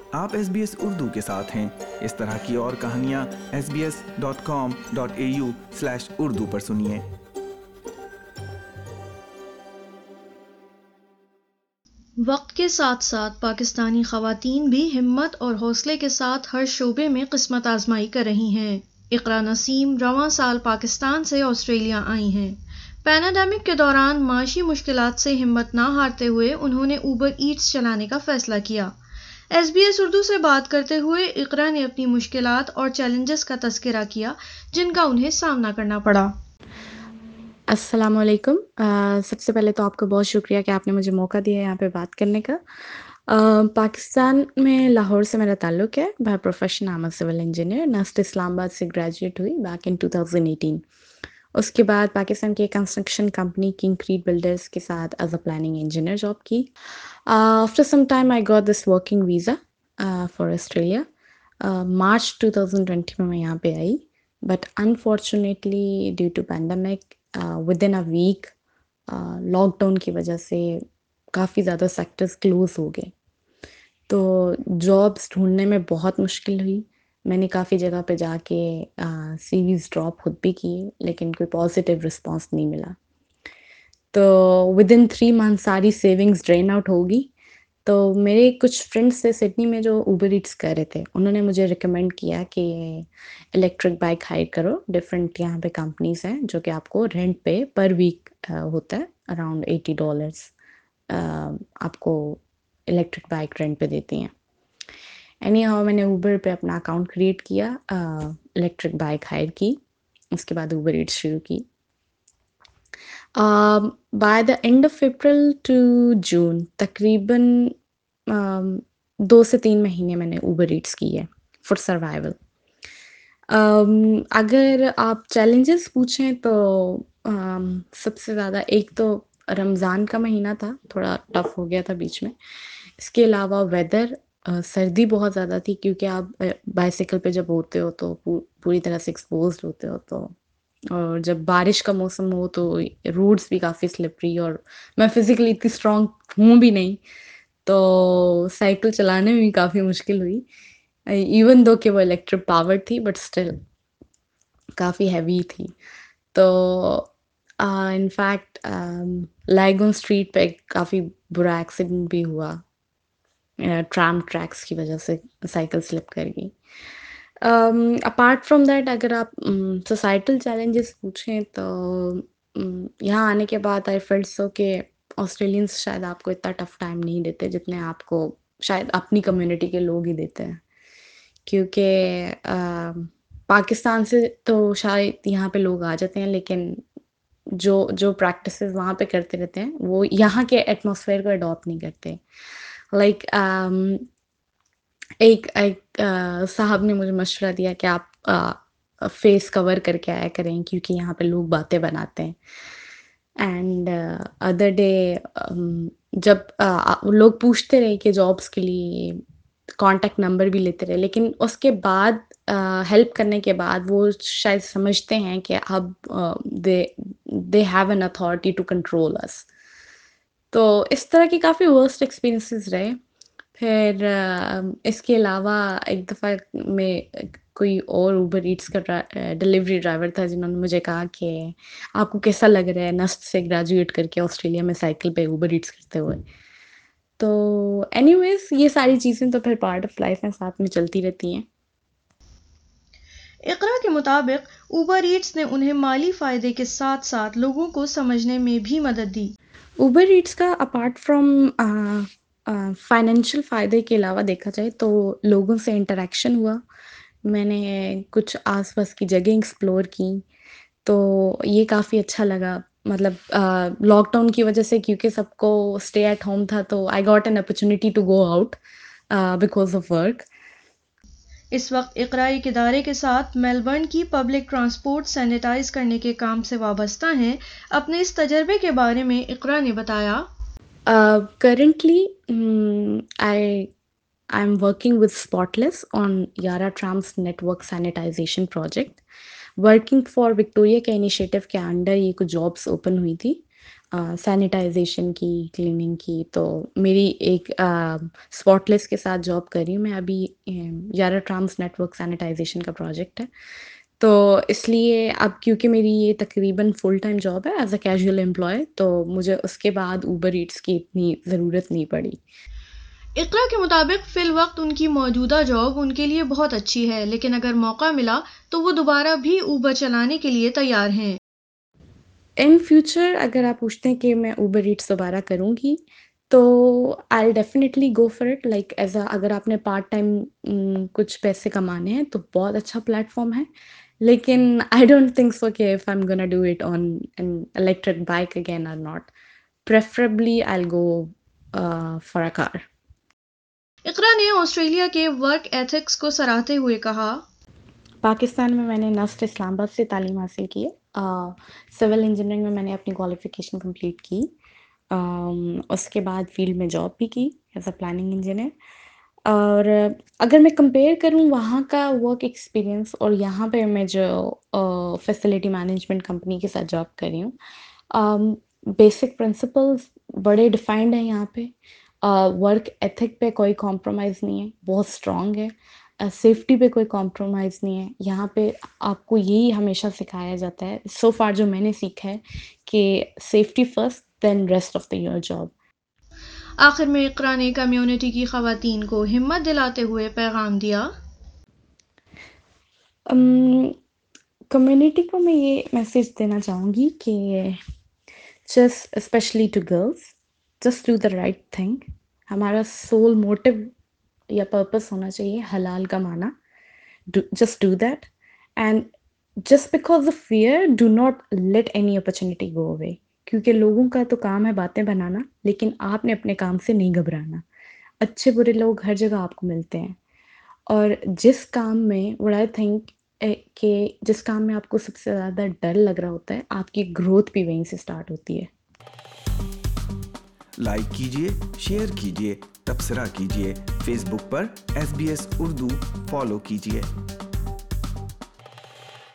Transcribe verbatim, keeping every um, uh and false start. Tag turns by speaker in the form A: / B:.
A: आप S B S Urdu के साथ हैं। इस तरह की और कहानियाँ S B S dot com dot A U slash Urdu पर सुनिए।
B: वक्त के साथ साथ पाकिस्तानी ख़वातीन भी हिम्मत और हौसले के साथ हर शोबे में किस्मत आजमाई कर रही हैं। इकरा नसीम रवां साल पाकिस्तान से ऑस्ट्रेलिया आई हैं। पैनाडेमिक के दौरान माशी मुश्किलात से हिम्मत ना हारते हुए उन्होंने ऊबर ईट्स चलाने का फैसला किया। एस बी एस उर्दू से बात करते हुए इकरा ने अपनी मुश्किलात और चैलेंजेस का तस्करा किया जिनका उन्हें सामना करना पड़ा।
C: अस्सलामुअलैकुम। अ, सबसे पहले तो आपका बहुत शुक्रिया कि आपने मुझे मौका दिया यहाँ पे बात करने का। अ, पाकिस्तान में लाहौर से मेरा ताल्लुक़ है। By profession I am a civil engineer. NUST Islamabad से ग्रेजुएट हुई back in two thousand eighteen. उसके बाद पाकिस्तान की एक कंस्ट्रक्शन कंपनी किंगक्रीट बिल्डर्स के साथ as a planning engineer job की। After some time I got this working visa uh, for Australia. Uh, March two thousand twenty में मैं यहाँ पे आई। But unfortunately due to pandemic within a week lockdown की वजह से काफ़ी ज़्यादा सेक्टर्स क्लोज हो गए, तो जॉब्स ढूंढने में बहुत मुश्किल हुई। मैंने काफ़ी जगह पे जाके सीवीज़ ड्रॉप खुद भी किए, लेकिन कोई पॉजिटिव रिस्पांस नहीं मिला। तो विद इन थ्री मंथ सारी सेविंग्स ड्रेन आउट होगी। तो मेरे कुछ फ्रेंड्स थे सिडनी में जो उबर ईट्स कर रहे थे, उन्होंने मुझे रिकमेंड किया कि इलेक्ट्रिक बाइक हायर करो। डिफरेंट यहाँ पे कंपनीज हैं जो कि आपको रेंट पे पर वीक होता है अराउंड एटी डॉलर्स आपको इलेक्ट्रिक बाइक रेंट पे देती हैं। एनी हाउ मैंने ऊबर पे अपना अकाउंट क्रिएट किया, इलेक्ट्रिक बाइक हायर की, उसके बाद ऊबर ईट्स शुरू की। By the end of April to June तकरीबन um, दो से तीन महीने मैंने ऊबर ईट्स की है फॉर सर्वाइवल। um, अगर आप चैलेंजेस पूछें तो um, सबसे ज़्यादा एक तो रमज़ान का महीना था, थोड़ा टफ हो गया था बीच में। इसके अलावा वेदर, uh, सर्दी बहुत ज़्यादा थी क्योंकि आप बाइसिकल पे जब होते हो तो पू, पूरी तरह से एक्सपोज्ड होते हो, तो और जब बारिश का मौसम हो तो रोड्स भी काफ़ी स्लिपरी, और मैं फिज़िकली इतनी स्ट्रॉन्ग हूँ भी नहीं, तो साइकिल चलाने में भी काफ़ी मुश्किल हुई। इवन दो कि वो इलेक्ट्रिक पावर्ड थी बट स्टिल काफ़ी हैवी थी। तो uh, in fact um, lagoon street पे काफ़ी बुरा एक्सीडेंट भी हुआ। अ, ट्राम ट्रैक्स की वजह से साइकिल स्लिप कर गई। अम, अपार्ट फ्रॉम दैट अगर आप उम, सोसाइटल चैलेंजेस पूछें तो उम, यहाँ आने के बाद आई फेल्ट सो कि ऑस्ट्रेलियंस शायद आपको इतना टफ टाइम नहीं देते जितने आपको शायद अपनी कम्युनिटी के लोग ही देते हैं। क्योंकि अ, पाकिस्तान से तो शायद यहाँ पे लोग आ जाते हैं, लेकिन जो जो प्रैक्टिसेस वहाँ पे करते रहते हैं वो यहाँ के एटमॉस्फेयर को अडॉप्ट नहीं करते। लाइक अम एक एक अ, साहब ने मुझे मशवरा दिया कि आप अ, फेस कवर करके आया करें क्योंकि यहाँ पे लोग बातें बनाते हैं। एंड अदर डे जब अ, आ- लोग पूछते रहे कि जॉब्स के लिए कांटेक्ट नंबर भी लेते रहे, लेकिन उसके बाद हेल्प करने के बाद वो शायद समझते हैं कि अब they they have an authority to control us. तो इस तरह की काफ़ी वर्स्ट एक्सपीरियंसेस रहे। फिर अ, इसके अलावा एक दफ़ा में कोई और ऊबर ईट्स का ड्रा अ, डिलीवरी ड्राइवर था जिन्होंने मुझे कहा कि आपको कैसा लग रहा है नस्ट से ग्रेजुएट करके ऑस्ट्रेलिया में साइकिल पे ऊबर ईट्स करते हुए? तो एनीवेज़ ये सारी चीज़ें तो फिर पार्ट ऑफ लाइफ़ में साथ में चलती रहती हैं।
B: इकरा के मुताबिक ऊबर ईट्स ने उन्हें माली फ़ायदे के साथ साथ लोगों को समझने में भी मदद दी।
C: ऊबर ईट्स का apart from uh uh, financial फ़ायदे के अलावा देखा जाए तो लोगों से इंटरैक्शन हुआ। मैंने कुछ आस-पास की जगह एक्सप्लोर की, तो ये काफ़ी अच्छा लगा। मतलब अ, लॉकडाउन की वजह से क्योंकि सबको स्टे एट होम था, तो I got an opportunity to go out uh, because of work.
B: इस वक्त इकरा एक इदारे के साथ मेलबर्न की पब्लिक ट्रांसपोर्ट सैनिटाइज करने के काम से वाबस्ता हैं। अपने इस तजर्बे के बारे में इकरा ने बताया।
C: Uh, currently, mm, I I'm working with Spotless on Yara Tram's network sanitization project. Working for Victoria के इनिशिएटिव के अंडर ये कुछ जॉब्स ओपन हुई थी। सैनिटाइजेशन की, क्लीनिंग की। तो मेरी एक स्पॉटलेस के साथ जॉब कर रही हूँ मैं अभी। यारा ट्राम्स नेटवर्क सैनिटाइजेशन का प्रोजेक्ट है। तो इसलिए अब क्योंकि मेरी ये तकरीबन फुल टाइम जॉब है एज़ अ कैजुअल एम्प्लॉय, तो मुझे उसके बाद ऊबर ईट्स की इतनी ज़रूरत नहीं पड़ी।
B: इकरा के मुताबिक फिल वक्त उनकी मौजूदा जॉब उनके लिए बहुत अच्छी है, लेकिन अगर मौका मिला तो वो दोबारा भी ऊबर चलाने के लिए तैयार हैं।
C: इन फ्यूचर अगर आप पूछते हैं कि मैं ऊबर ईट्स दोबारा करूँगी, तो I will definitely go for it. Like as a अगर आपने पार्ट टाइम उम, कुछ पैसे कमाने हैं तो बहुत अच्छा प्लेटफ़ॉर्म है। लेकिन आई डोंट थिंक सो कि if I am gonna do it on an electric bike again और not. Preferably I will go uh, for a car.
B: Iqra ने ऑस्ट्रेलिया के वर्क एथिक्स को सराहते हुए कहा,
C: पाकिस्तान में मैंने नस्ट इस्लामाबाद से तालीम हासिल की है। अ, सिविल इंजीनियरिंग में मैंने अपनी क्वालिफ़िकेशन कंप्लीट की। अम, उसके बाद फ़ील्ड में जॉब भी की एज़ अ प्लानिंग इंजीनियर। और अगर मैं कंपेयर करूँ वहाँ का वर्क एक्सपीरियंस और यहाँ पे मैं जो अ, फैसिलिटी मैनेजमेंट कंपनी के साथ जॉब कर रही हूँ, अम, बेसिक प्रिंसिपल्स बड़े डिफाइंड हैं यहाँ पे। अ, वर्क एथिक पे कोई कॉम्प्रोमाइज़ नहीं है, बहुत स्ट्रॉन्ग है। अ, सेफ्टी पे कोई कॉम्प्रोमाइज़ नहीं है। यहाँ पे आपको यही हमेशा सिखाया जाता है, सो फार जो मैंने सीखा है, कि safety first then rest of the your job.
B: आखिर में इकरा ने कम्युनिटी की खवातीन को हिम्मत दिलाते हुए पैगाम दिया,
C: अम, कम्युनिटी को मैं ये मैसेज देना चाहूँगी कि just specially to girls, just do the right thing. हमारा सोल मोटिव या पर्पस होना चाहिए हलाल कमाना। Do, just do that. And just because of fear, do not let any opportunity go away. क्योंकि लोगों का तो काम है बातें बनाना, लेकिन आपने अपने काम से नहीं घबराना। अच्छे बुरे लोग हर जगह आपको मिलते हैं। और जिस काम में व्हाट आई थिंक कि जिस काम में आपको सबसे ज़्यादा डर लग रहा होता है, आपकी ग्रोथ भी वहीं से स्टार्ट होती है।
A: लाइक कीजिए, शेयर कीजिए, तबसरा कीजिए। फेसबुक पर S B S Urdu follow कीजिए।